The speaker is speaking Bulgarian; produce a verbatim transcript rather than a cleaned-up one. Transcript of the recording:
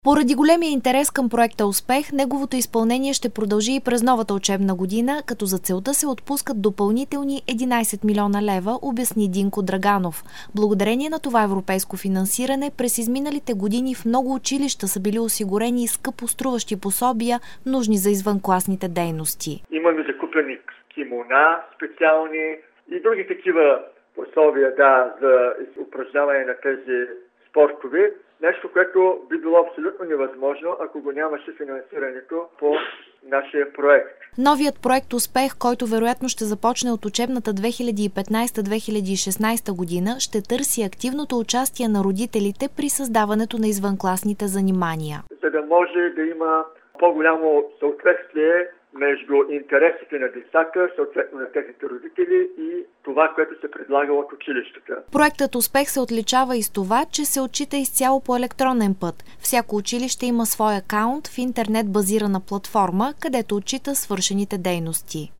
Поради големия интерес към проекта Успех, неговото изпълнение ще продължи и през новата учебна година, като за целта се отпускат допълнителни единайсет милиона лева, обясни Динко Драганов. Благодарение на това европейско финансиране, през изминалите години в много училища са били осигурени скъпо струващи пособия, нужни за извънкласните дейности. Имаме закупени кимона специални и други такива пособия, да, за упражняване на тези спортове. Нещо, което би било абсолютно невъзможно, ако го нямаше финансирането по нашия проект. Новият проект Успех, който вероятно ще започне от учебната две хиляди и петнайсета - две хиляди и шестнайсета година, ще търси активното участие на родителите при създаването на извънкласните занимания. За да може да има по-голямо съответствие между интересите на децата, съответно на техните родители и това, което се предлага от училищата. Проектът Успех се отличава и с това, че се отчита изцяло по електронен път. Всяко училище има свой акаунт в интернет базирана платформа, където отчита свършените дейности.